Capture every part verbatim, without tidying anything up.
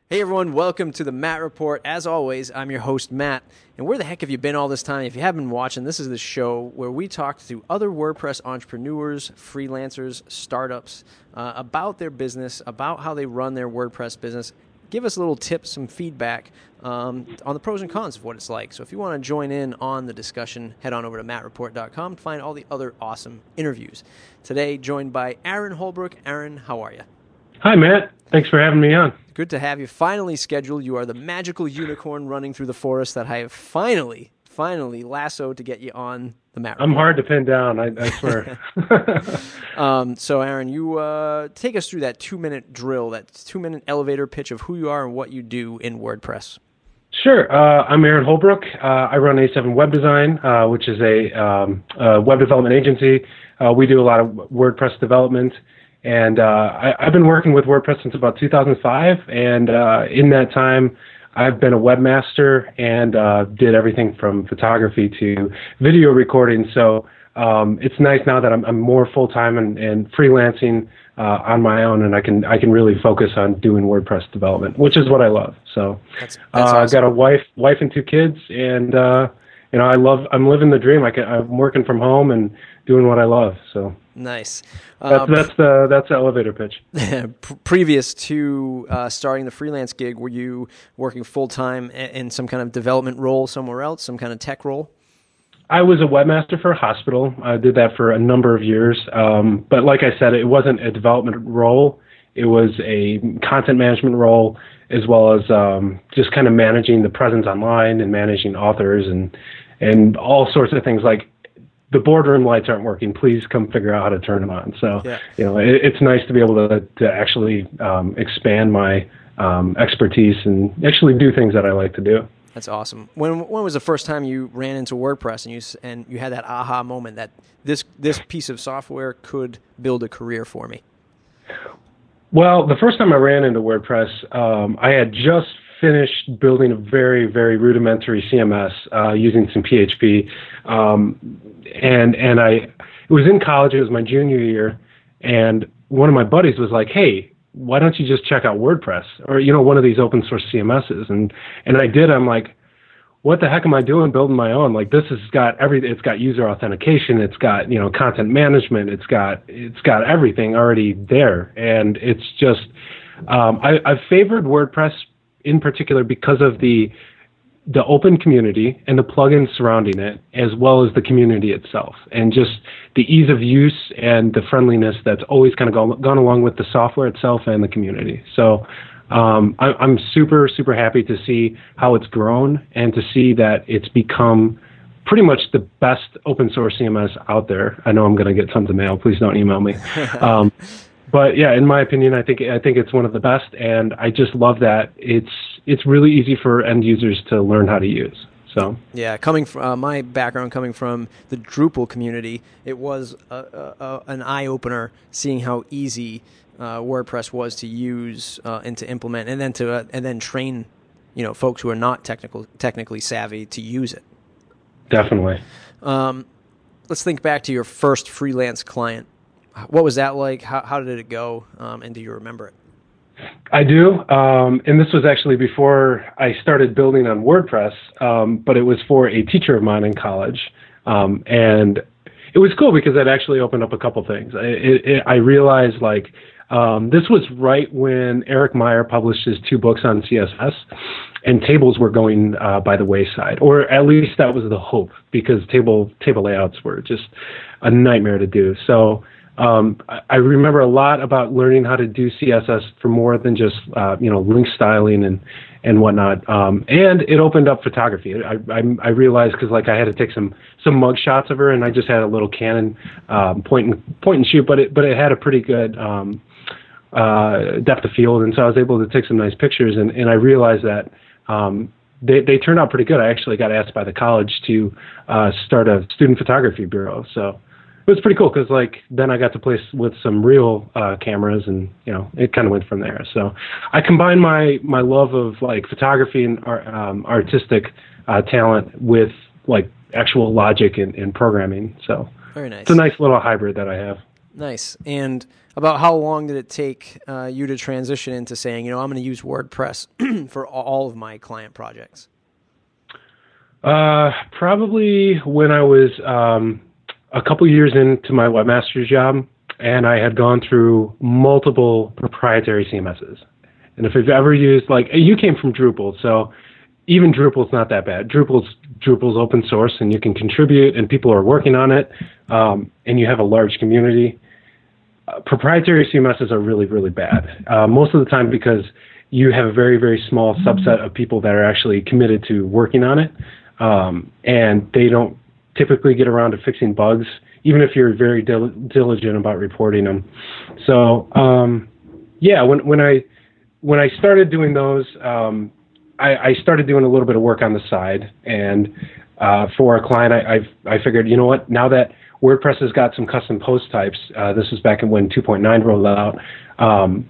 Hey everyone, welcome to the Matt Report. As always, I'm your host, Matt. And where the heck have you been all this time? If you haven't been watching, this is the show where we talk to other WordPress entrepreneurs, freelancers, startups uh, about their business, about how they run their WordPress business. Give us a little tips, some feedback um, on the pros and cons of what it's like. So if you want to join in on the discussion, head on over to matt report dot com to find all the other awesome interviews. Today, joined by Aaron Holbrook. Aaron, how are you? Hi, Matt. Thanks for having me on. Good to have you. Finally scheduled. You are the magical unicorn running through the forest that I have finally, finally lassoed to get you on the Matt Report. I'm hard to pin down, I, I swear. um, so, Aaron, you uh, take us through that two-minute drill, that two-minute elevator pitch of who you are and what you do in WordPress. Sure. Uh, I'm Aaron Holbrook. Uh, I run A seven Web Design, uh, which is a, um, a web development agency. Uh, we do a lot of WordPress development. And uh, I, I've been working with WordPress since about two thousand five, and uh, in that time, I've been a webmaster and uh, did everything from photography to video recording. So um, it's nice now that I'm, I'm more full-time and, and freelancing uh, on my own, and I can I can really focus on doing WordPress development, which is what I love. So that's, that's uh, awesome. I've got a wife wife and two kids, and uh, you know I love I'm living the dream. I can, I'm working from home and doing what I love. So. Nice. That's, Um, that's the that's the elevator pitch. Previous to uh, starting the freelance gig, were you working full time in some kind of development role somewhere else, some kind of tech role? I was a webmaster for a hospital. I did that for a number of years. Um, but like I said, it wasn't a development role. It was a content management role, as well as um, just kind of managing the presence online and managing authors and and all sorts of things like. The boardroom lights aren't working. Please come figure out how to turn them on. So, yeah. you know, it, it's nice to be able to to actually um, expand my um, expertise and actually do things that I like to do. That's awesome. When when was the first time you ran into WordPress and you and you had that aha moment that this this piece of software could build a career for me? Well, the first time I ran into WordPress, um, I had just finished building a very, very rudimentary C M S uh, using some P H P, um, and and I it was in college. It was my junior year, and one of my buddies was like, "Hey, why don't you just check out WordPress or you know one of these open source C M Ss?" And and I did. I'm like, "What the heck am I doing building my own? Like this has got every. It's got user authentication. It's got you know content management. It's got it's got everything already there, and it's just um, I, I've favored WordPress." In particular because of the the open community and the plugins surrounding it, as well as the community itself, and just the ease of use and the friendliness that's always kind of gone, gone along with the software itself and the community. So um, I, I'm super, super happy to see how it's grown and to see that it's become pretty much the best open source C M S out there. I know I'm going to get tons of mail. Please don't email me. Um, But yeah, in my opinion, I think I think it's one of the best, and I just love that it's it's really easy for end users to learn how to use. So yeah, coming from uh, my background, coming from the Drupal community, it was a, a, a, an eye opener seeing how easy uh, WordPress was to use uh, and to implement, and then to uh, and then train, you know, folks who are not technical technically savvy to use it. Definitely. Um, let's think back to your first freelance client. What was that like? How, how did it go? Um, and do you remember it? I do. Um, and this was actually before I started building on WordPress, um, but it was for a teacher of mine in college. Um, and it was cool because it actually opened up a couple things. I, it, it, I realized like um, this was right when Eric Meyer published his two books on C S S, and tables were going uh, by the wayside, or at least that was the hope, because table table layouts were just a nightmare to do. So Um, I remember a lot about learning how to do C S S for more than just uh, you know link styling and and whatnot. Um, and it opened up photography. I I, I realized because like I had to take some some mug shots of her, and I just had a little Canon um, point and point and shoot, but it but it had a pretty good um, uh, depth of field, and so I was able to take some nice pictures. And, and I realized that um, they they turned out pretty good. I actually got asked by the college to uh, start a student photography bureau. So. It was pretty cool because like then I got to play with some real uh, cameras, and you know it kind of went from there. So I combined my my love of like photography and art, um, artistic uh, talent with like actual logic and, and programming. So very nice. It's a nice little hybrid that I have. Nice. And about how long did it take uh, you to transition into saying, you know, I'm going to use WordPress for all of my client projects? Uh, probably when I was um, a couple years into my webmaster's job, and I had gone through multiple proprietary C M Ss. And if you've ever used, like, you came from Drupal, so even Drupal's not that bad. Drupal's Drupal's open source, and you can contribute, and people are working on it, um, and you have a large community. Uh, proprietary C M Ss are really, really bad, uh, most of the time because you have a very, very small subset of people that are actually committed to working on it, um, and they don't typically get around to fixing bugs, even if you're very dil- diligent about reporting them. So, um, yeah, when when I when I started doing those, um, I, I started doing a little bit of work on the side, and uh, for a client, I, I've, I figured, you know what, now that WordPress has got some custom post types, uh, this was back in when two point nine rolled out, um,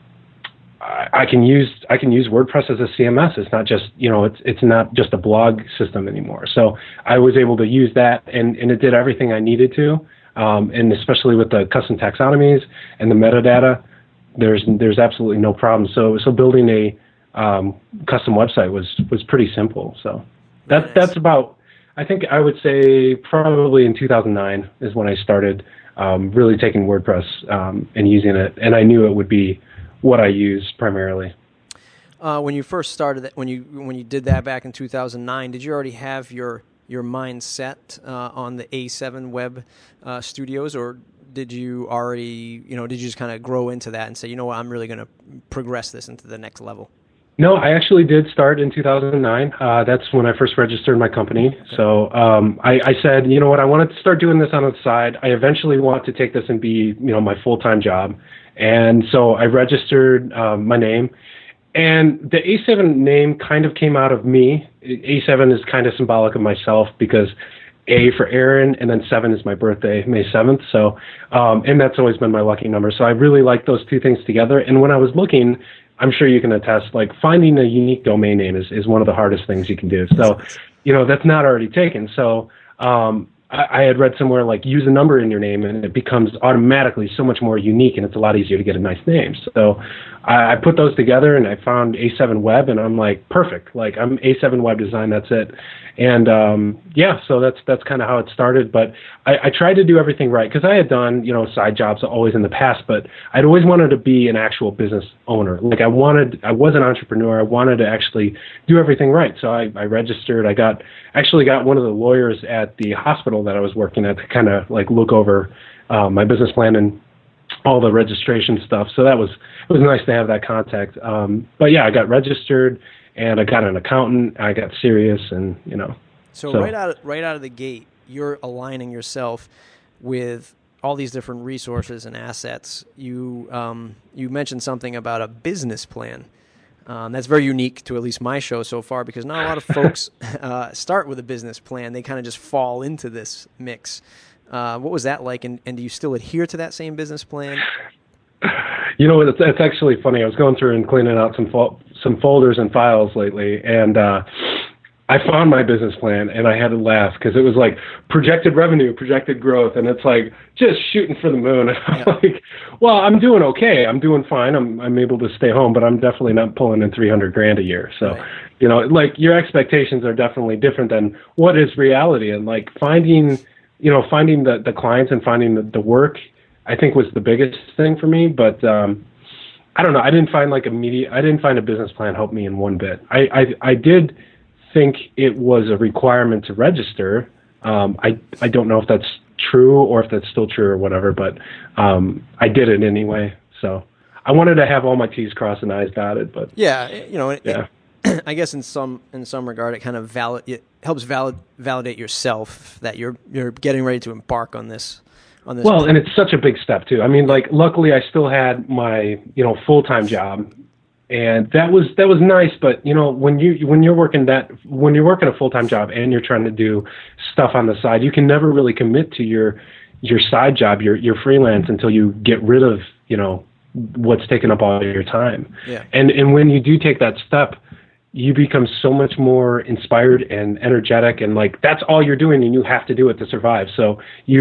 I, I can use I can use WordPress as a C M S. It's not just, you know, it's it's not just a blog system anymore. So I was able to use that, and, and it did everything I needed to, um, and especially with the custom taxonomies and the metadata, there's there's absolutely no problem. So so building a Um, custom website was was pretty simple. So that's Nice. that's about, I think I would say probably in two thousand nine is when I started um, really taking WordPress um, and using it, and I knew it would be what I use primarily. Uh, when you first started that, when you when you did that back in two thousand nine, did you already have your your mind set uh, on the A seven Web uh, Studios, or did you already, you know, did you just kind of grow into that and say, you know what, I'm really going to progress this into the next level? No, I actually did start in two thousand nine. Uh, that's when I first registered my company. Okay. So um, I, I said, you know what, I wanted to start doing this on the side. I eventually want to take this and be, you know, my full-time job. And so I registered um, my name. And the A seven name kind of came out of me. A seven is kind of symbolic of myself because A for Aaron, and then seven is my birthday, May seventh. So, um, and that's always been my lucky number. So I really like those two things together. And when I was looking, I'm sure you can attest, like finding a unique domain name is, is one of the hardest things you can do. So, you know, that's not already taken. So um, I, I had read somewhere like use a number in your name and it becomes automatically so much more unique and it's a lot easier to get a nice name. So I, I put those together and I found A seven Web and I'm like, perfect. Like I'm A seven Web Design, that's it. And um, yeah, so that's that's kind of how it started. But I, I tried to do everything right because I had done, you know, side jobs always in the past, but I'd always wanted to be an actual business owner. Like I wanted, I was an entrepreneur. I wanted to actually do everything right. So I, I registered. I got actually got one of the lawyers at the hospital that I was working at to kind of like look over uh, my business plan and all the registration stuff. So that was it was nice to have that contact. Um, but yeah, I got registered. And I got an accountant. I got serious, and you know. So, so right out right out of the gate, you're aligning yourself with all these different resources and assets. You um, you mentioned something about a business plan. Um, that's very unique to at least my show so far because not a lot of folks uh, start with a business plan. They kind of just fall into this mix. Uh, what was that like, and, and do you still adhere to that same business plan? You know, it's, it's actually funny. I was going through and cleaning out some fo- some folders and files lately, and uh, I found my business plan, and I had to laugh because it was like projected revenue, projected growth, and it's like just shooting for the moon. And I'm Yeah. like, well, I'm doing okay. I'm doing fine. I'm I'm able to stay home, but I'm definitely not pulling in three hundred grand a year. So, Right. you know, like your expectations are definitely different than what is reality, and like finding, you know, finding the, the clients and finding the, the work, I think was the biggest thing for me. But um, I don't know. I didn't find like immediate. I didn't find a business plan help me in one bit. I I, I did think it was a requirement to register. Um, I I don't know if that's true or if that's still true or whatever. But um, I did it anyway. So I wanted to have all my T's crossed and I's dotted. But yeah, you know, it, yeah. it, I guess in some in some regard, it kind of valid it helps valid validate yourself that you're you're getting ready to embark on this. On this well, plan. And it's such a big step too. I mean, like, luckily I still had my, you know, full-time job, and that was that was nice. But you know, when you when you're working that when you're working a full-time job and you're trying to do stuff on the side, you can never really commit to your your side job, your your freelance, until you get rid of, you know, what's taking up all your time. Yeah. And and when you do take that step, you become so much more inspired and energetic, and like that's all you're doing, and you have to do it to survive. So you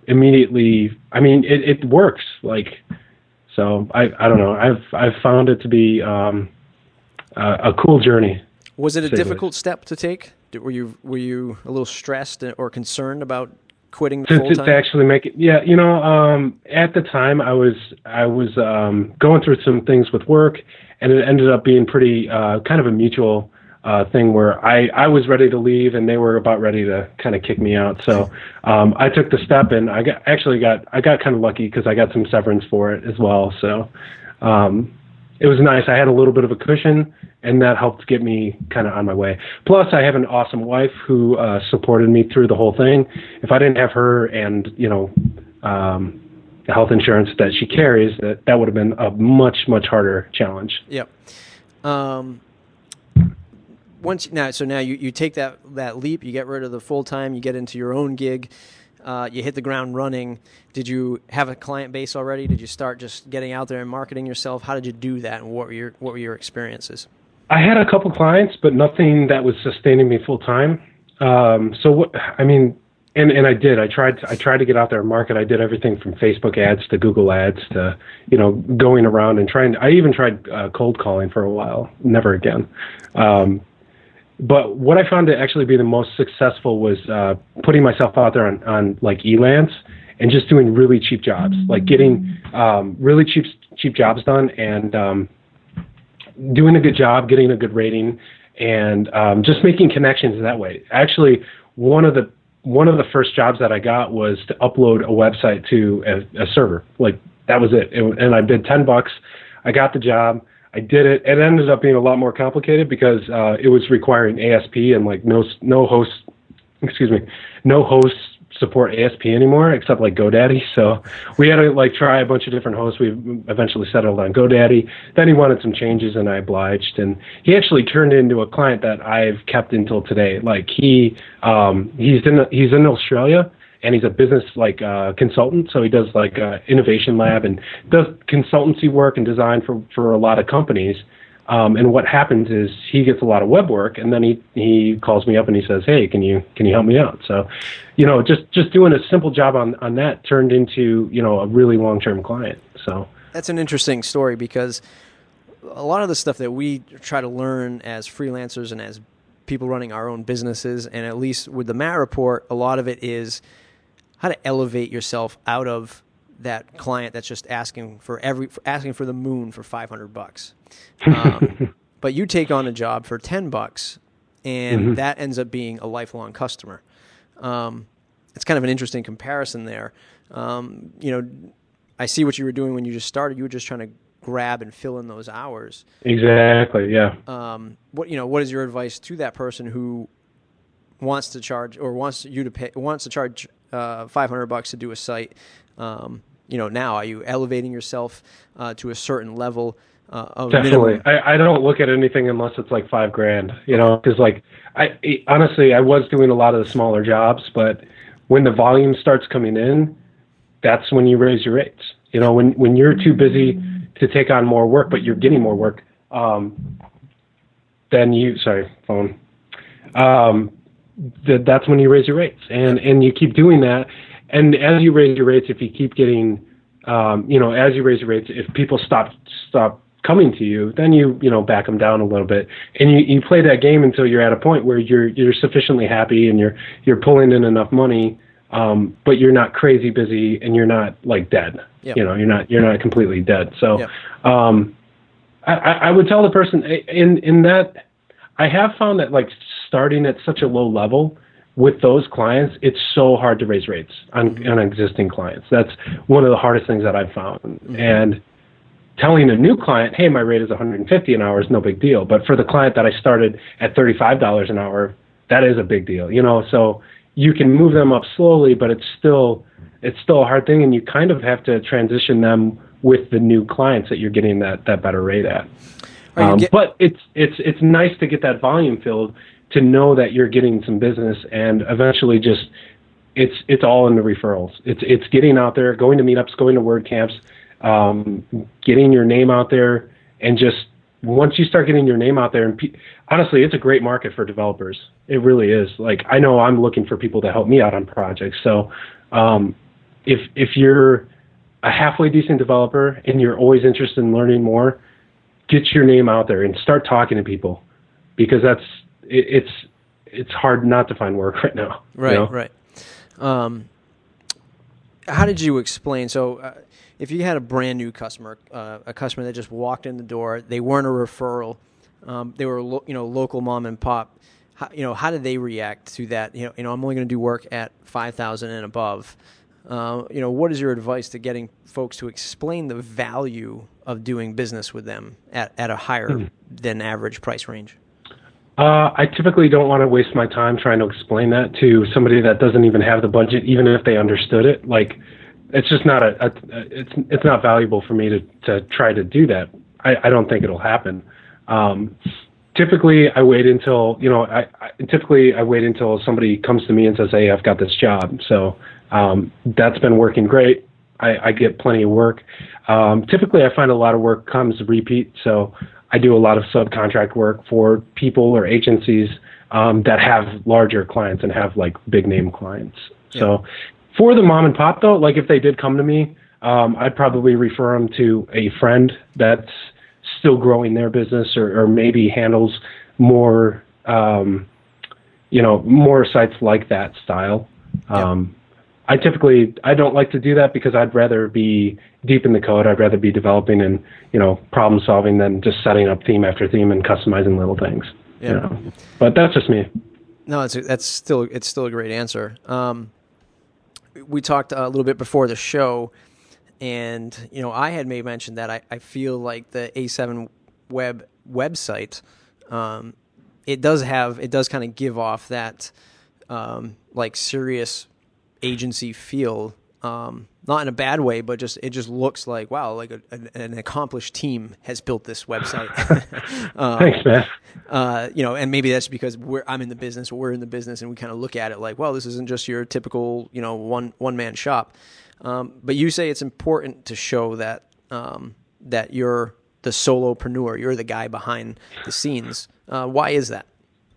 immediately, I mean, it, it works. Like, so I, I don't know. I've, I've found it to be um, a, a cool journey. Was it a difficult step to take? Were you, were you a little stressed or concerned about quitting to, full time? To actually make it? Yeah. You know, um, at the time I was, I was um, going through some things with work, and it ended up being pretty uh, kind of a mutual Uh, thing where I, I was ready to leave and they were about ready to kind of kick me out. So um, I took the step, and I got actually got I got kind of lucky because I got some severance for it as well. So um, it was nice. I had a little bit of a cushion, and that helped get me kind of on my way. Plus, I have an awesome wife who uh, supported me through the whole thing. If I didn't have her and you know um, the health insurance that she carries, that that would have been a much much harder challenge. Yep. Um, Once now, so now you, you take that, that leap, you get rid of the full time, you get into your own gig, uh, you hit the ground running. Did you have a client base already? Did you start just getting out there and marketing yourself? How did you do that, and what were your what were your experiences? I had a couple clients, but nothing that was sustaining me full time. Um, so what I mean, and, and I did. I tried. To, I tried to get out there and market. I did everything from Facebook ads to Google ads to you know going around and trying. I even tried uh, cold calling for a while. Never again. Um, But what I found to actually be the most successful was uh, putting myself out there on, on like Elance and just doing really cheap jobs, like getting um, really cheap cheap jobs done and um, doing a good job, getting a good rating, and um, just making connections that way. Actually, one of the one of the first jobs that I got was to upload a website to a, a server. Like that was it, it and I bid ten bucks. I got the job. I did it. It ended up being a lot more complicated because uh, it was requiring A S P and like no no host, excuse me, no hosts support A S P anymore except like GoDaddy. So we had to like try a bunch of different hosts. We eventually settled on GoDaddy. Then he wanted some changes, and I obliged. And he actually turned into a client that I've kept until today. Like he um, he's in he's in Australia. And he's a business like uh, consultant, so he does like uh, innovation lab and does consultancy work and design for, for a lot of companies. Um, and what happens is he gets a lot of web work, and then he, he calls me up and he says, "Hey, can you can you help me out?" So, you know, just, just doing a simple job on, on that turned into you know a really long term client. So that's an interesting story because a lot of the stuff that we try to learn as freelancers and as people running our own businesses, and at least with the Matt Report, a lot of it is how to elevate yourself out of that client that's just asking for every for asking for the moon for five hundred bucks. Um, but you take on a job for ten bucks, and mm-hmm. that ends up being a lifelong customer. Um, it's kind of an interesting comparison there. Um, you know, I see what you were doing when you just started. You were just trying to grab and fill in those hours. Exactly. Yeah. Um, what you know? What is your advice to that person who wants to charge or wants you to pay wants to charge uh, five hundred bucks to do a site? Um, you know, now are you elevating yourself uh, to a certain level uh, of Definitely. I, I don't look at anything unless it's like five grand. You know, because like I honestly I was doing a lot of the smaller jobs, but when the volume starts coming in, that's when you raise your rates. You know, when when you're too busy to take on more work, but you're getting more work, um, then you sorry phone. Um, th- that's when you raise your rates, and and you keep doing that. And as you raise your rates, if you keep getting, um, you know, as you raise your rates, if people stop stop coming to you, then you you know back them down a little bit, and you, you play that game until you're at a point where you're you're sufficiently happy and you're you're pulling in enough money, um, but you're not crazy busy and you're not like dead. Yep. You know, you're not you're not completely dead. So, yep. um, I, I would tell the person in in that I have found that like starting at such a low level with those clients, it's so hard to raise rates on, mm-hmm. on existing clients. That's one of the hardest things that I've found. Mm-hmm. And telling a new client, hey, my rate is one hundred fifty an hour is no big deal. But for the client that I started at thirty-five dollars an hour, that is a big deal. You know, so you can move them up slowly, but it's still it's still a hard thing, and you kind of have to transition them with the new clients that you're getting that, that better rate at. Um, get- but it's it's it's nice to get that volume filled, to know that you're getting some business, and eventually just it's it's all in the referrals. It's it's getting out there, going to meetups, going to WordCamps, um, getting your name out there, and just once you start getting your name out there, and pe- honestly, it's a great market for developers. It really is. Like I know I'm looking for people to help me out on projects, so um, if if you're a halfway decent developer and you're always interested in learning more, get your name out there and start talking to people, because that's it, it's it's hard not to find work right now. Right, you know? right. Um, how did you explain? So, uh, if you had a brand new customer, uh, a customer that just walked in the door, they weren't a referral, um, they were lo- you know local mom and pop. How, you know, how did they react to that? You know, you know, I'm only going to do work at five thousand and above. Uh, you know, what is your advice to getting folks to explain the value of doing business with them at, at a higher mm. than average price range? Uh, I typically don't want to waste my time trying to explain that to somebody that doesn't even have the budget, even if they understood it. Like, it's just not a, a it's it's not valuable for me to, to try to do that. I, I don't think it'll happen. Um, typically, I wait until you know. I, I typically I wait until somebody comes to me and says, "Hey, I've got this job." So um, that's been working great. I, I get plenty of work. Um, typically, I find a lot of work comes repeat. So I do a lot of subcontract work for people or agencies um, that have larger clients and have like big name clients. Yeah. So for the mom and pop though, like if they did come to me, um, I'd probably refer them to a friend that's still growing their business or, or maybe handles more, um, you know, more sites like that style. Yeah. Um, I typically, I don't like to do that because I'd rather be deep in the code. I'd rather be developing and, you know, problem solving than just setting up theme after theme and customizing little things. Yeah. You know? But that's just me. No, it's a, that's still, it's still a great answer. Um, we talked a little bit before the show, and, you know, I had made mention that I, I feel like the A seven web website, um, it does have, it does kind of give off that, um, like serious agency feel, um, not in a bad way, but just it just looks like, wow, like a, an, an accomplished team has built this website. um, Thanks, man. Uh, you know, and maybe that's because we're I'm in the business, or we're in the business, and we kind of look at it like, well, this isn't just your typical, you know, one one man shop. Um, but you say it's important to show that um, that you're the solopreneur, you're the guy behind the scenes. Uh, why is that?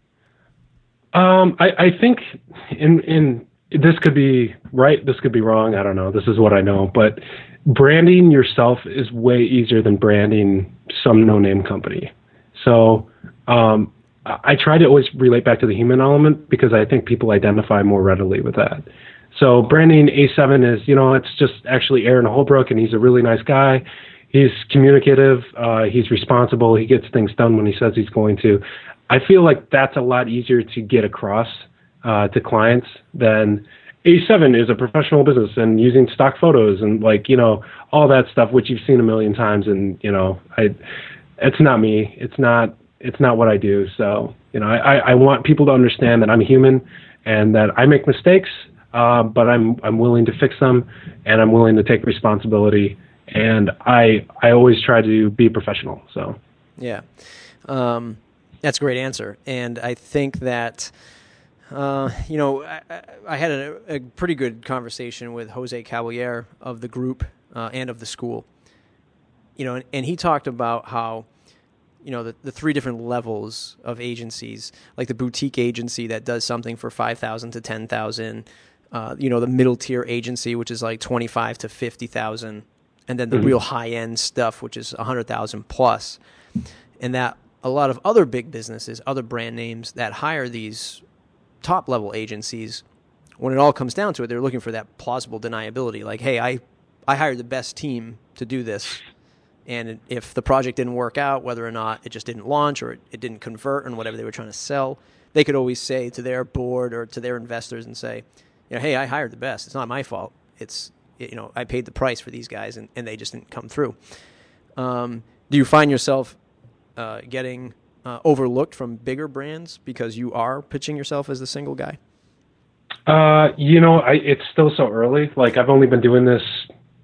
Um, I, I think in in this could be right, this could be wrong. I don't know. This is what I know. But branding yourself is way easier than branding some no-name company. So um, I try to always relate back to the human element because I think people identify more readily with that. So branding A seven is, you know, it's just actually Aaron Holbrook, and he's a really nice guy. He's communicative. Uh, he's responsible. He gets things done when he says he's going to. I feel like that's a lot easier to get across Uh, to clients than A seven is a professional business and using stock photos and like, you know, all that stuff, which you've seen a million times. And, you know, I, it's not me. It's not, it's not what I do. So, you know, I, I want people to understand that I'm human and that I make mistakes, uh, but I'm, I'm willing to fix them and I'm willing to take responsibility. And I, I always try to be professional. So, yeah, um, that's a great answer. And I think that, Uh, you know, I, I had a, a pretty good conversation with Jose Caballero of the group uh, and of the school. You know, and, and he talked about how, you know, the, the three different levels of agencies, like the boutique agency that does something for five thousand to ten thousand, uh, you know, the middle tier agency, which is like twenty-five to fifty thousand, and then the mm-hmm. real high end stuff, which is one hundred thousand plus. And that a lot of other big businesses, other brand names that hire these top level agencies, when it all comes down to it, they're looking for that plausible deniability. Like, hey, I, I hired the best team to do this. And if the project didn't work out, whether or not it just didn't launch or it, it didn't convert on whatever they were trying to sell, they could always say to their board or to their investors and say, you know, hey, I hired the best. It's not my fault. It's, you know, I paid the price for these guys and, and they just didn't come through. Um, do you find yourself uh, getting Uh, overlooked from bigger brands because you are pitching yourself as the single guy? Uh, you know, I, it's still so early. Like I've only been doing this.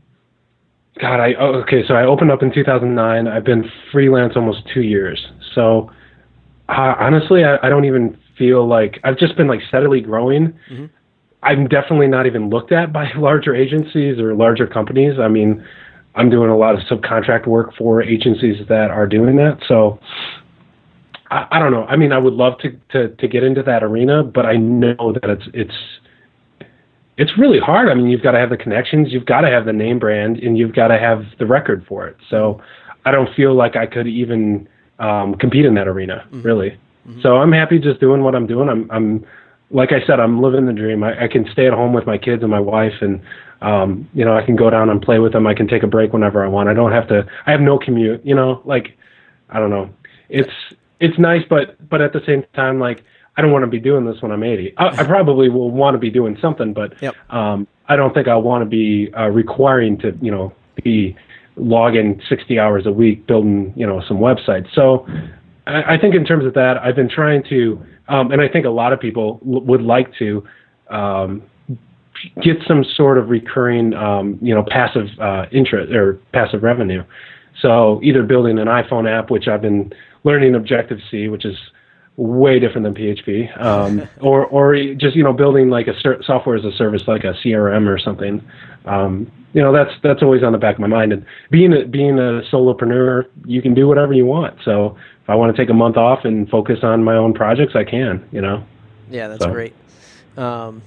God, I, oh, okay. So I opened up in two thousand nine. I've been freelance almost two years. So uh, honestly, I, I don't even feel like I've just been like steadily growing. Mm-hmm. I'm definitely not even looked at by larger agencies or larger companies. I mean, I'm doing a lot of subcontract work for agencies that are doing that. So I, I don't know. I mean, I would love to, to, to get into that arena, but I know that it's it's it's really hard. I mean, you've got to have the connections, you've got to have the name brand, and you've got to have the record for it. So I don't feel like I could even um, compete in that arena, mm-hmm. really. Mm-hmm. So I'm happy just doing what I'm doing. I'm, I'm like I said, I'm living the dream. I, I can stay at home with my kids and my wife, and um, you know, I can go down and play with them. I can take a break whenever I want. I don't have to. I have no commute. You know, like I don't know. It's it's nice, but but at the same time, like I don't want to be doing this when I'm eighty. I, I probably will want to be doing something, but yep. um, I don't think I want to be uh, requiring to, you know, be logging sixty hours a week building, you know, some websites. So I, I think in terms of that, I've been trying to, um, and I think a lot of people l- would like to um, get some sort of recurring, um, you know, passive uh, interest or passive revenue. So either building an iPhone app, which I've been learning Objective-C, which is way different than P H P, um, or or just, you know, building like a ser- software as a service, like a C R M or something. Um, you know, that's that's always on the back of my mind. And being a, being a solopreneur, you can do whatever you want. So if I want to take a month off and focus on my own projects, I can. You know. Yeah, that's so. great. Um,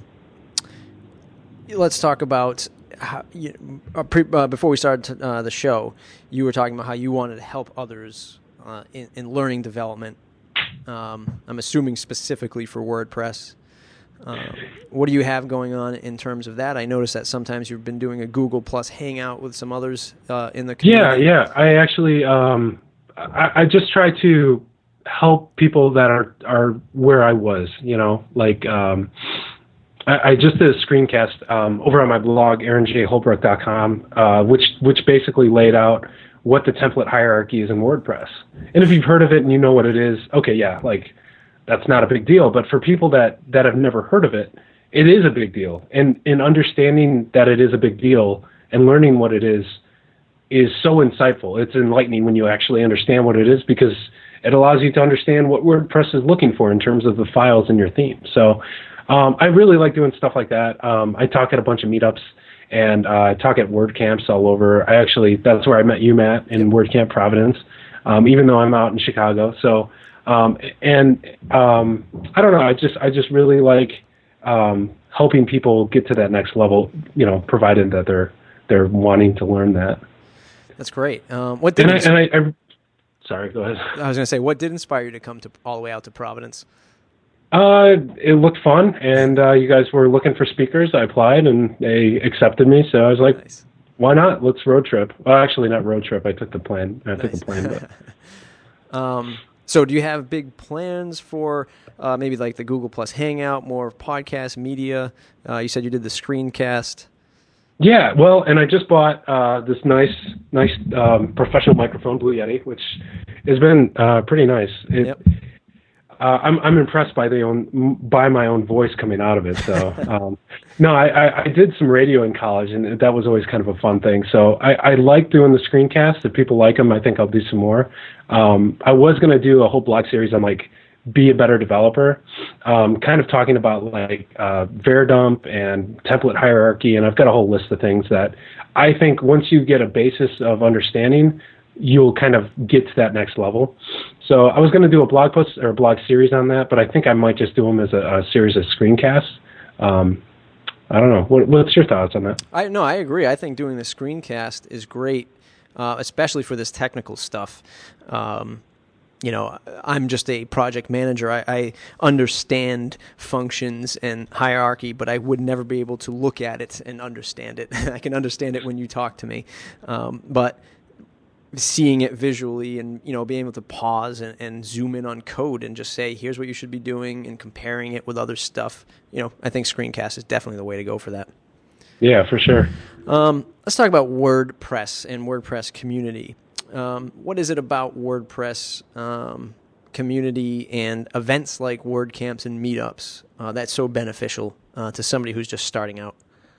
let's talk about how, you, uh, pre, uh, before we started uh, the show, you were talking about how you wanted to help others uh, in, in learning development. Um, I'm assuming specifically for WordPress. Uh, what do you have going on in terms of that? I noticed that sometimes you've been doing a Google Plus Hangout with some others uh, in the community. Yeah, yeah. I actually, um, I, I just try to help people that are, are where I was, you know, like um, I, I just did a screencast um, over on my blog, aaron j holbrook dot com, uh, which which basically laid out what the template hierarchy is in WordPress. And if you've heard of it and you know what it is, okay, yeah, like that's not a big deal. But for people that, that have never heard of it, it is a big deal. And in understanding that it is a big deal and learning what it is is so insightful. It's enlightening when you actually understand what it is, because it allows you to understand what WordPress is looking for in terms of the files in your theme. So um, I really like doing stuff like that. Um, I talk at a bunch of meetups. And uh, I talk at WordCamps all over. I actually, that's where I met you, Matt, in WordCamp Providence, um, even though I'm out in Chicago. So, um, and um, I don't know, I just I just really like um, helping people get to that next level, you know, provided that they're they're wanting to learn that. That's great. Um, what did and, I, and I, I, sorry, go ahead. I was going to say, what did inspire you to come to all the way out to Providence? Uh, it looked fun, and uh, you guys were looking for speakers. I applied, and they accepted me. So I was like, nice. Why not? Let's road trip. Well, actually, not road trip. I took the plane. I nice. took the plane. But. um, so do you have big plans for uh, maybe like the Google Plus Hangout, more podcast media? Uh, you said you did the screencast. Yeah, well, and I just bought uh, this nice, nice um, professional microphone, Blue Yeti, which has been uh, pretty nice. It, yep. Uh, I'm I'm impressed by the own by my own voice coming out of it. So um, no, I, I, I did some radio in college, and that was always kind of a fun thing. So I, I like doing the screencasts. If people like them, I think I'll do some more. Um, I was going to do a whole blog series on like be a better developer, um, kind of talking about like uh, Verdump and template hierarchy, and I've got a whole list of things that I think once you get a basis of understanding, you'll kind of get to that next level. So I was going to do a blog post or a blog series on that, but I think I might just do them as a, a series of screencasts. Um, I don't know. What, what's your thoughts on that? I no, I agree. I think doing the screencast is great, uh, especially for this technical stuff. Um, you know, I'm just a project manager. I, I understand functions and hierarchy, but I would never be able to look at it and understand it. I can understand it when you talk to me, um, but seeing it visually and, you know, being able to pause and, and zoom in on code and just say, here's what you should be doing, and comparing it with other stuff. You know, I think screencast is definitely the way to go for that. Yeah, for sure. Um, let's talk about WordPress and WordPress community. Um, what is it about WordPress um, community and events like WordCamps and meetups uh, that's so beneficial uh, to somebody who's just starting out?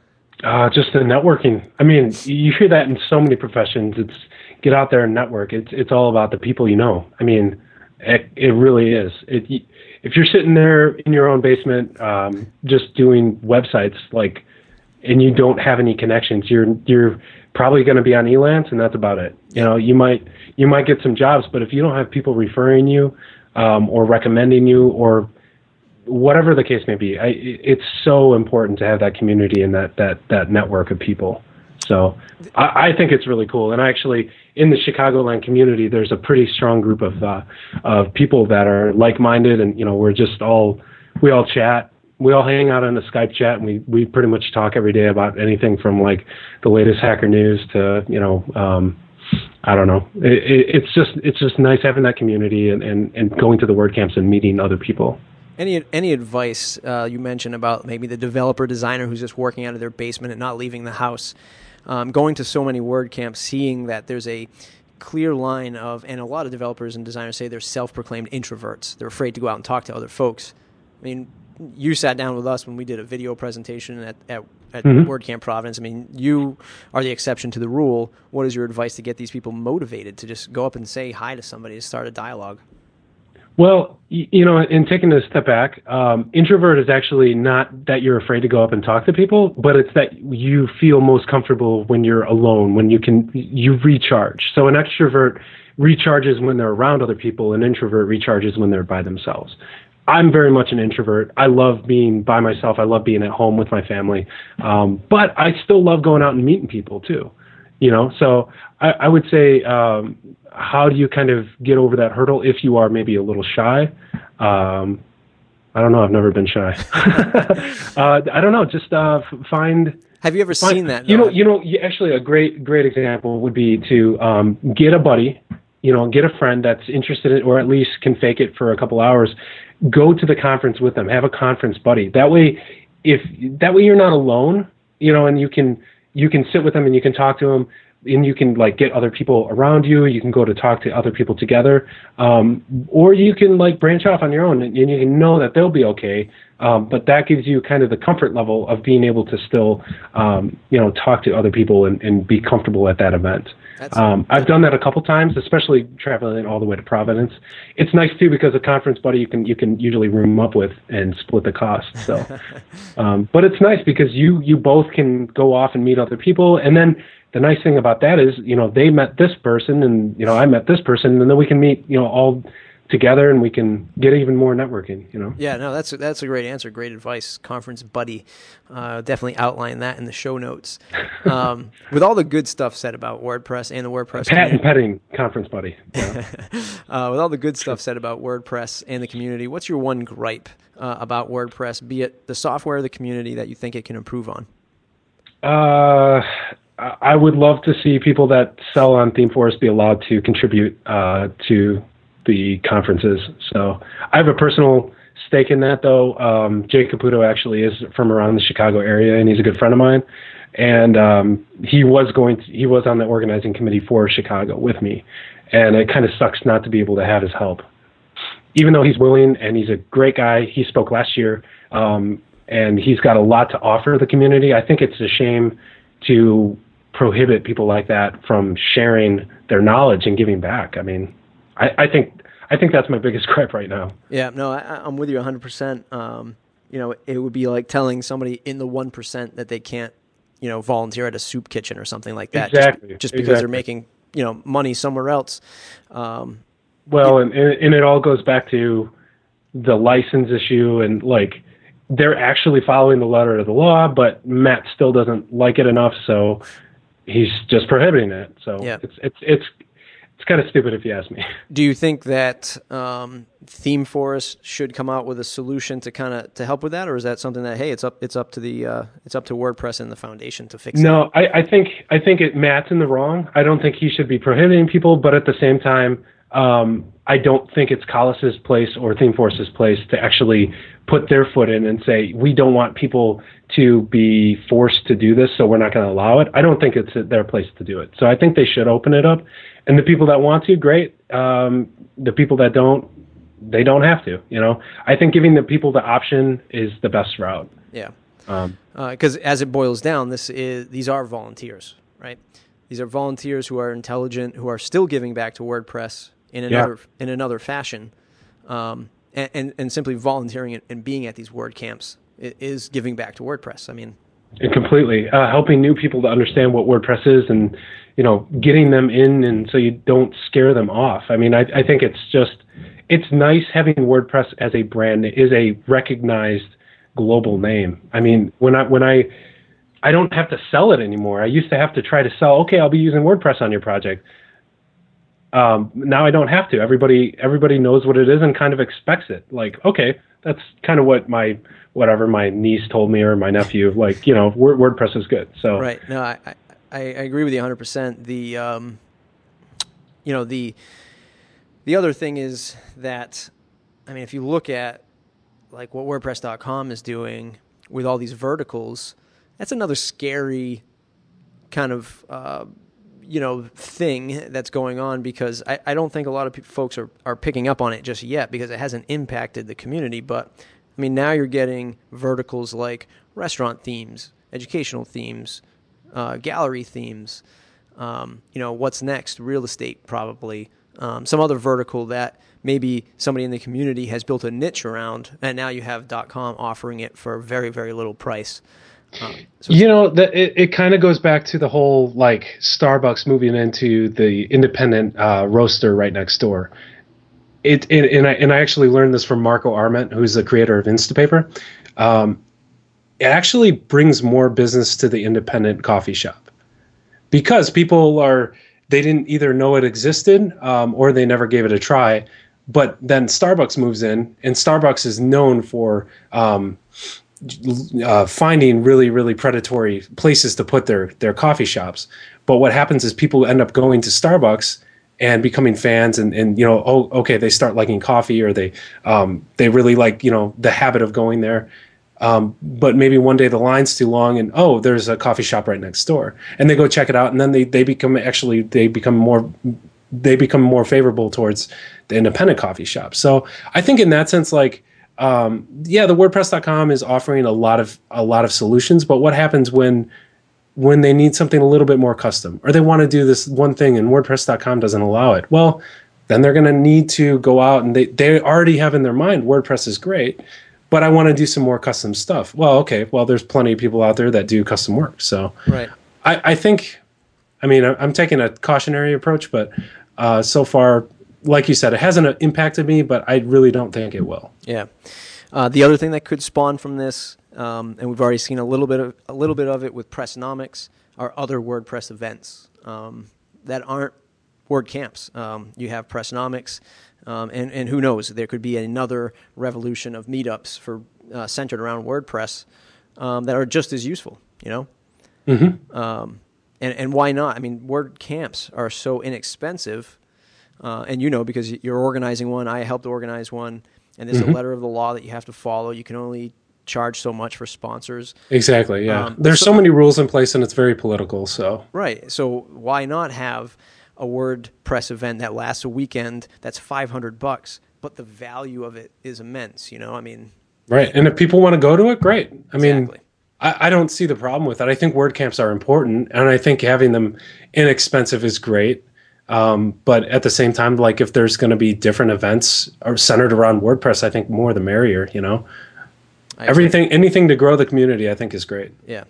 Uh, just the networking. I mean, you hear that in so many professions. It's get out there and network. It's it's all about the people you know. I mean, it, it really is. It, if you're sitting there in your own basement, um, just doing websites, like, and you don't have any connections, you're you're probably going to be on Elance, and that's about it. You know, you might you might get some jobs, but if you don't have people referring you um, or recommending you or whatever the case may be, I, it's so important to have that community and that that that network of people. So I, I think it's really cool. And actually, in the Chicagoland community, there's a pretty strong group of uh, of people that are like-minded, and you know, we're just all we all chat, we all hang out on the Skype chat, and we we pretty much talk every day about anything from like the latest hacker news to you know. Um, I don't know. It, it, it's just it's just nice having that community and, and, and going to the WordCamps and meeting other people. Any any advice uh, you mentioned about maybe the developer designer who's just working out of their basement and not leaving the house, um, going to so many WordCamps, seeing that there's a clear line of, and a lot of developers and designers say they're self-proclaimed introverts. They're afraid to go out and talk to other folks. I mean, you sat down with us when we did a video presentation at, at, at mm-hmm. WordCamp Providence. I mean, you are the exception to the rule. What is your advice to get these people motivated to just go up and say hi to somebody, to start a dialogue? Well, you know, in taking a step back, um, introvert is actually not that you're afraid to go up and talk to people, but it's that you feel most comfortable when you're alone, when you can, you recharge. So an extrovert recharges when they're around other people, an introvert recharges when they're by themselves. I'm very much an introvert. I love being by myself. I love being at home with my family. Um, but I still love going out and meeting people too. You know, so I, I would say, um, how do you kind of get over that hurdle if you are maybe a little shy? Um, I don't know. I've never been shy. uh, I don't know. Just uh, find. Have you ever find, seen that? You know, you know. Actually, a great, great example would be to um, get a buddy. You know, get a friend that's interested in, or at least can fake it for a couple hours. Go to the conference with them. Have a conference buddy. That way, if that way you're not alone. You know, and you can. You can sit with them and you can talk to them, and you can like get other people around you. You can go to talk to other people together, um, or you can like branch off on your own, and, and you can know that they'll be okay. Um, but that gives you kind of the comfort level of being able to still, um, you know, talk to other people and, and be comfortable at that event. Um, I've done that a couple times, especially traveling all the way to Providence. It's nice too because a conference buddy you can you can usually room up with and split the cost. So, um, but it's nice because you you both can go off and meet other people, and then the nice thing about that is you know they met this person and you know I met this person, and then we can meet you know all together and we can get even more networking, you know? Yeah, no, that's a, that's a great answer. Great advice. Conference buddy. Uh, definitely outline that in the show notes. Um, with all the good stuff said about WordPress and the WordPress Patent petting conference buddy. Yeah. uh, with all the good stuff said about WordPress and the community, what's your one gripe uh, about WordPress, be it the software or the community, that you think it can improve on? Uh, I would love to see people that sell on ThemeForest be allowed to contribute uh, to the conferences. So I have a personal stake in that, though. Um, Jay Caputo actually is from around the Chicago area, and he's a good friend of mine. And um, he was going to, he was on the organizing committee for Chicago with me, and it kind of sucks not to be able to have his help. Even though he's willing and he's a great guy, he spoke last year, um, and he's got a lot to offer the community. I think it's a shame to prohibit people like that from sharing their knowledge and giving back. I mean, I, I think I think that's my biggest gripe right now. Yeah, no, I, I'm with you one hundred percent. Um, you know, it would be like telling somebody in the one percent that they can't, you know, volunteer at a soup kitchen or something like that. Exactly. Just, just because exactly. they're making, you know, money somewhere else. Um, well, and, and it all goes back to the license issue, and like they're actually following the letter of the law, but Matt still doesn't like it enough, so he's just prohibiting it. So yeah. it's it's it's It's kind of stupid if you ask me. Do you think that um, ThemeForest should come out with a solution to kind of to help with that, or is that something that hey, it's up it's up to the uh, it's up to WordPress and the foundation to fix? No, it? I, I think I think it, Matt's in the wrong. I don't think he should be prohibiting people, but at the same time, um, I don't think it's Collis's place or ThemeForest's place to actually put their foot in and say we don't want people to be forced to do this, so we're not going to allow it. I don't think it's their place to do it. So I think they should open it up. And the people that want to, great. Um, the people that don't, they don't have to. You know, I think giving the people the option is the best route. Yeah, because um, uh, as it boils down, this is these are volunteers, right? These are volunteers who are intelligent, who are still giving back to WordPress in another yeah. in another fashion, um, and, and and simply volunteering and being at these WordCamps is giving back to WordPress. I mean, and completely uh, helping new people to understand what WordPress is, and you know, getting them in, and so you don't scare them off. I mean, I, I think it's just it's nice having WordPress as a brand. It is a recognized global name. I mean, when I when I I don't have to sell it anymore. I used to have to try to sell. Okay, I'll be using WordPress on your project. Um, now I don't have to. Everybody everybody knows what it is and kind of expects it. Like, okay, that's kind of what my whatever my niece told me or my nephew. Like, you know, Word, WordPress is good. So right. No, I I, I agree with you one hundred percent. The um, you know the the other thing is that, I mean, if you look at like what WordPress dot com is doing with all these verticals, that's another scary kind of uh, you know thing that's going on, because I, I don't think a lot of pe- folks are, are picking up on it just yet because it hasn't impacted the community. But I mean, now you're getting verticals like restaurant themes, educational themes, uh, gallery themes. Um, you know, what's next? Real estate, probably. Um, some other vertical that maybe somebody in the community has built a niche around, and now you have .com offering it for a very, very little price. Um, so you know, the, it, it kind of goes back to the whole, like, Starbucks moving into the independent uh, roaster right next door. It, it and I and I actually learned this from Marco Arment, who's the creator of Instapaper. Um, it actually brings more business to the independent coffee shop, because people are they didn't either know it existed um, or they never gave it a try. But then Starbucks moves in, and Starbucks is known for um, uh, finding really, really predatory places to put their their coffee shops. But what happens is people end up going to Starbucks and becoming fans, and, and you know, oh, okay, they start liking coffee, or they um, they really like, you know, the habit of going there. Um, but maybe one day the line's too long, and oh, there's a coffee shop right next door, and they go check it out, and then they, they become actually they become more they become more favorable towards the independent coffee shop. So I think in that sense, like, um, yeah, the WordPress dot com is offering a lot of a lot of solutions, but what happens when when they need something a little bit more custom, or they want to do this one thing and WordPress dot com doesn't allow it? Well, then they're going to need to go out, and they they already have in their mind WordPress is great, but I want to do some more custom stuff. Well, okay, well, there's plenty of people out there that do custom work. So right. I, I think, I mean, I'm taking a cautionary approach, but uh, so far, like you said, it hasn't impacted me, but I really don't think it will. Yeah. Uh, the other thing that could spawn from this, um, and we've already seen a little bit of a little bit of it with Pressnomics, are other WordPress events um, that aren't WordCamps. Um, you have Pressnomics. Um, and, and who knows, there could be another revolution of meetups for uh, centered around WordPress um, that are just as useful, you know? Mm-hmm. Um, and, and why not? I mean, WordCamps are so inexpensive, uh, and you know, because you're organizing one, I helped organize one, and there's mm-hmm. a letter of the law that you have to follow. You can only charge so much for sponsors. Exactly, yeah. Um, there's so, so many rules in place, and it's very political, so. Right, so why not have a WordPress event that lasts a weekend that's five hundred bucks, but the value of it is immense, you know? I mean, right. And if people want to go to it, great. I exactly. mean, I, I don't see the problem with it. I think WordCamps are important, and I think having them inexpensive is great. Um, but at the same time, like, if there's going to be different events are centered around WordPress, I think more the merrier, you know? I Everything, agree. Anything to grow the community, I think is great. Yeah.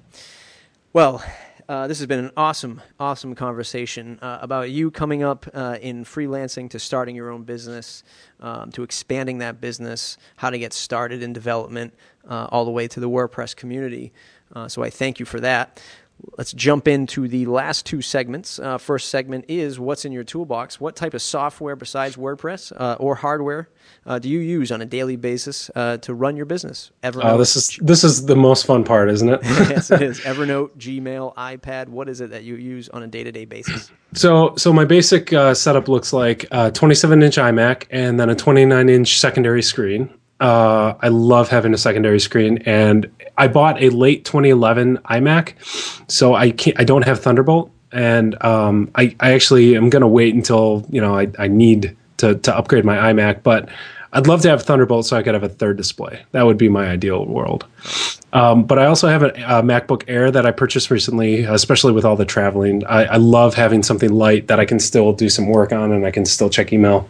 Well, Uh, this has been an awesome, awesome conversation uh, about you coming up uh, in freelancing to starting your own business, um, to expanding that business, how to get started in development, uh, all the way to the WordPress community. Uh, so I thank you for that. Let's jump into the last two segments. Uh, first segment is what's in your toolbox. What type of software besides WordPress uh, or hardware uh, do you use on a daily basis uh, to run your business? Evernote. Oh, this is this is the most fun part, isn't it? Yes, it is. Evernote, Gmail, iPad. What is it that you use on a day-to-day basis? So, so my basic uh, setup looks like a twenty-seven inch iMac and then a twenty-nine inch secondary screen. Uh, I love having a secondary screen, and I bought a late twenty eleven iMac, so I can't, I don't have Thunderbolt, and um, I, I actually am going to wait until, you know, I, I need to, to upgrade my iMac, but I'd love to have Thunderbolt so I could have a third display. That would be my ideal world. Um, but I also have a, a MacBook Air that I purchased recently, especially with all the traveling. I, I love having something light that I can still do some work on, and I can still check email.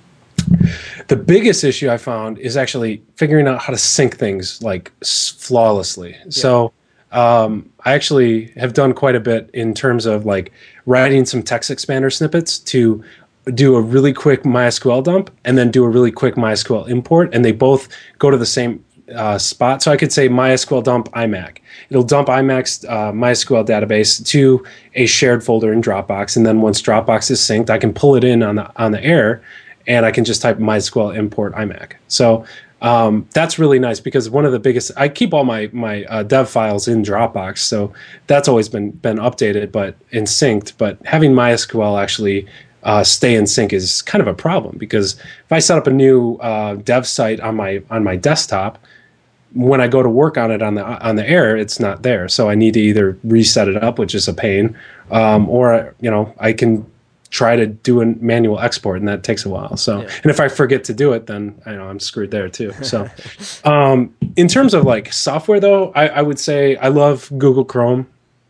The biggest issue I found is actually figuring out how to sync things like flawlessly. Yeah. So um, I actually have done quite a bit in terms of like writing some text expander snippets to do a really quick MySQL dump and then do a really quick MySQL import, and they both go to the same uh, spot. So I could say MySQL dump iMac. It'll dump iMac's uh, MySQL database to a shared folder in Dropbox, and then once Dropbox is synced, I can pull it in on the on the air, and I can just type MySQL import iMac. So um, that's really nice because one of the biggest, I keep all my my uh, dev files in Dropbox, so that's always been been updated but in synced. But having MySQL actually Uh, stay in sync is kind of a problem because if I set up a new uh, dev site on my on my desktop, when I go to work on it on the on the air, it's not there. So I need to either reset it up, which is a pain, um, or you know I can try to do a manual export, and that takes a while. So yeah. And if I forget to do it, then I know I'm screwed there too. So um, in terms of like software, though, I, I would say I love Google Chrome.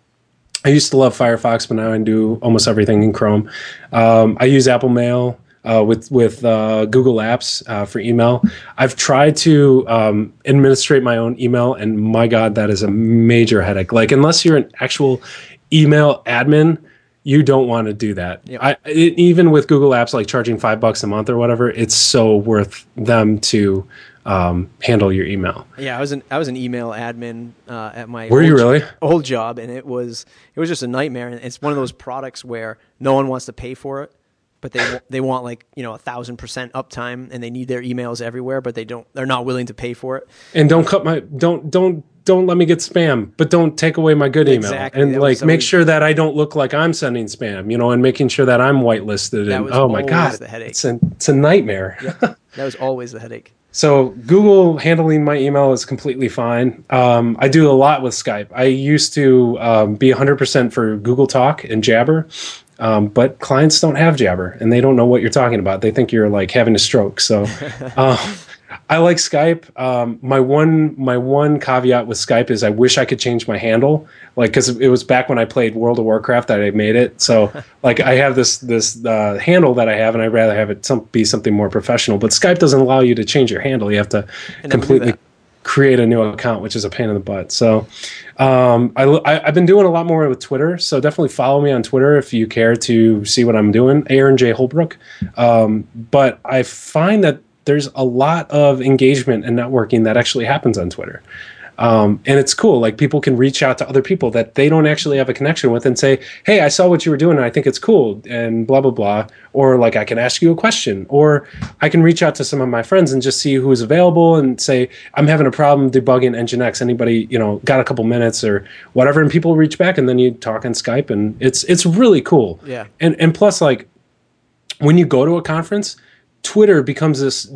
I used to love Firefox, but now I do almost everything in Chrome. Um, I use Apple Mail uh, with with uh, Google Apps uh, for email. I've tried to um, administrate my own email, and my God, that is a major headache. Like, unless you're an actual email admin, you don't want to do that. Yep. I, it, even with Google Apps, like charging five bucks a month or whatever, it's so worth them to um, handle your email. Yeah, I was an I was an email admin uh, at my Were old, you really? old job, and it was it was just a nightmare. And it's one of those products where no one wants to pay for it, but they they want like you know a thousand percent uptime, and they need their emails everywhere, but they don't they're not willing to pay for it. And don't cut my don't don't. Don't let me get spam, but don't take away my good email. Exactly. And that like always, make sure that I don't look like I'm sending spam, you know, and making sure that I'm whitelisted. That and was oh my God, the headache. It's a, it's a nightmare. Yep. That was always the headache. So Google handling my email is completely fine. Um, I do a lot with Skype. I used to um, be one hundred percent for Google Talk and Jabber, um, but clients don't have Jabber, and they don't know what you're talking about. They think you're like having a stroke. So uh, I like Skype. Um, my one my one caveat with Skype is I wish I could change my handle, like because it was back when I played World of Warcraft that I made it. So like I have this this uh, handle that I have, and I'd rather have it some, be something more professional. But Skype doesn't allow you to change your handle. You have to completely create a new account, which is a pain in the butt. So um, I, I, I've been doing a lot more with Twitter. So definitely follow me on Twitter if you care to see what I'm doing. Aaron J. Holbrook. Um, but I find that there's a lot of engagement and networking that actually happens on Twitter. Um, and it's cool. Like people can reach out to other people that they don't actually have a connection with and say, hey, I saw what you were doing and I think it's cool and blah, blah, blah. Or like I can ask you a question, or I can reach out to some of my friends and just see who's available and say, I'm having a problem debugging Nginx. Anybody, you know, got a couple minutes or whatever. And people reach back and then you talk on Skype and it's, it's really cool. Yeah. And, and plus like when you go to a conference, Twitter becomes this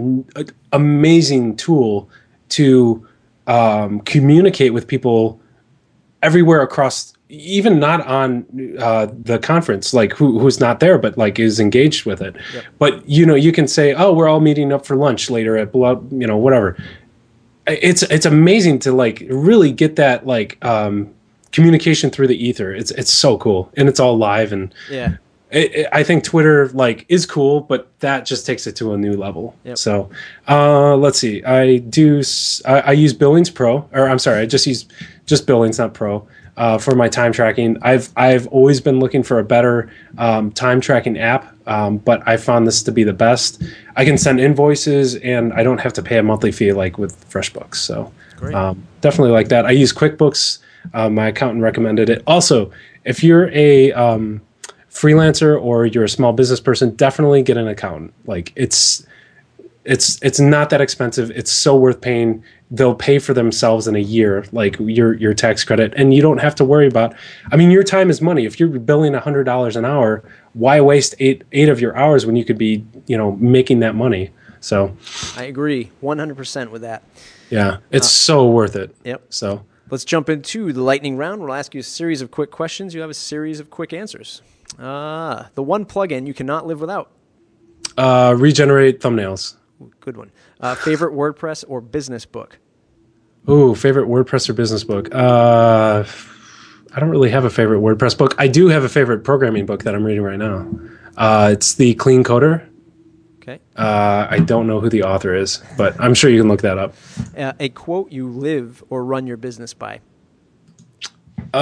amazing tool to um, communicate with people everywhere across, even not on uh, the conference, like who, who's not there, but like is engaged with it. Yep. But, you know, you can say, oh, we're all meeting up for lunch later at, you know, whatever. It's, it's amazing to like really get that like um, communication through the ether. It's, it's so cool. And it's all live. And yeah. It, it, I think Twitter like is cool, but that just takes it to a new level. Yep. So uh, let's see. I do. I, I use Billings Pro, or I'm sorry, I just use just Billings, not Pro, uh, for my time tracking. I've I've always been looking for a better um, time tracking app, um, but I found this to be the best. I can send invoices, and I don't have to pay a monthly fee like with FreshBooks. So um, definitely like that. I use QuickBooks. Uh, my accountant recommended it. Also, if you're a um, freelancer or you're a small business person, definitely get an accountant. Like it's it's it's not that expensive. It's so worth paying. They'll pay for themselves in a year, like your your tax credit, and you don't have to worry about. I mean, your time is money. If you're billing a hundred dollars an hour, why waste eight eight of your hours when you could be, you know, making that money? So, I agree one hundred percent with that. Yeah, it's uh, so worth it. Yep. So let's jump into the lightning round. We'll ask you a series of quick questions. You have a series of quick answers. Ah, the one plugin you cannot live without. Uh, regenerate thumbnails. Good one. Uh, favorite WordPress or business book? Ooh, favorite WordPress or business book? Uh, I don't really have a favorite WordPress book. I do have a favorite programming book that I'm reading right now. Uh, it's the Clean Coder. Okay. Uh, I don't know who the author is, but I'm sure you can look that up. Uh, a quote you live or run your business by?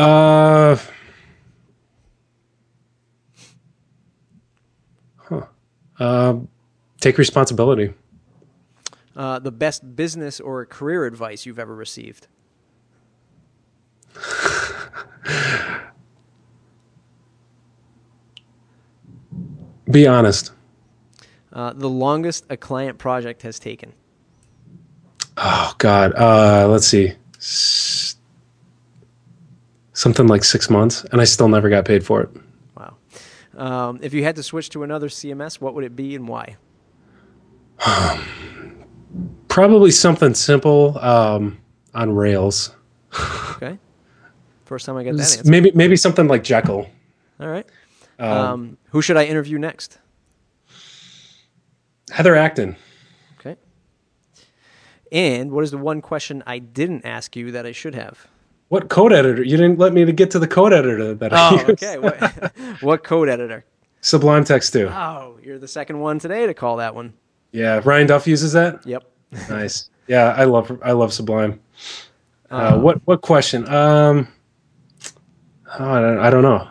Uh... Huh. Uh, take responsibility. Uh, the best business or career advice you've ever received? Be honest. Uh, the longest a client project has taken? Oh, God. Uh, let's see. S- something like six months, and I still never got paid for it. Wow. Um, if you had to switch to another C M S, what would it be and why? Probably something simple um, on Rails. Okay. First time I get that answer. Maybe maybe something like Jekyll. All right. Um, Um, who should I interview next? Heather Acton. Okay. And what is the one question I didn't ask you that I should have? What code editor? You didn't let me to get to the code editor that I Oh, use. okay. What, what code editor? Sublime Text two. Oh, you're the second one today to call that one. Yeah, Ryan Duff uses that. Yep. Nice. Yeah, I love I love Sublime. Uh, Um, what what question? Um, oh, I don't I don't know.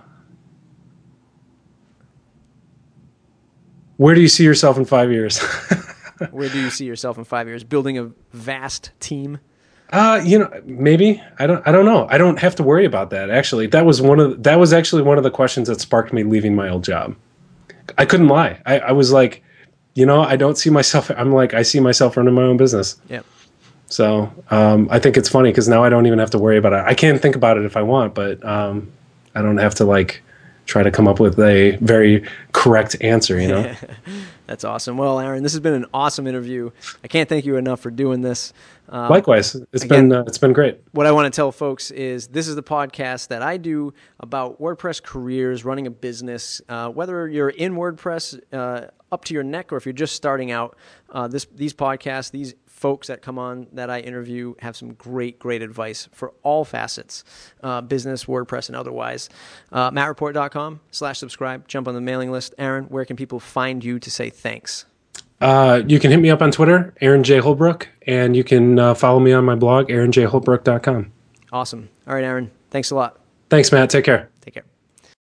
Where do you see yourself in five years? Where do you see yourself in five years? Building a vast team? Uh, you know, maybe. I don't I don't know. I don't have to worry about that actually. That was one of that was actually one of the questions that sparked me leaving my old job. I couldn't lie. I, I was like, you know, I don't see myself I'm like I see myself running my own business. Yeah. So, um, I think it's funny because now I don't even have to worry about it. I can think about it if I want, but um, I don't have to like try to come up with a very correct answer, you know? That's awesome. Well, Aaron, this has been an awesome interview. I can't thank you enough for doing this. Um, Likewise, it's again, been uh, it's been great. What I want to tell folks is this is the podcast that I do about WordPress careers, running a business. Uh, whether you're in WordPress uh, up to your neck or if you're just starting out, uh, this these podcasts, these folks that come on that I interview have some great, great advice for all facets, uh, business, WordPress, and otherwise. Uh, matt report dot com slash subscribe. Jump on the mailing list. Aaron, where can people find you to say thanks? Uh, you can hit me up on Twitter, Aaron J. Holbrook, and you can uh, follow me on my blog, aaron j holbrook dot com. Awesome. All right, Aaron. Thanks a lot. Thanks, Matt. Take care. Take care.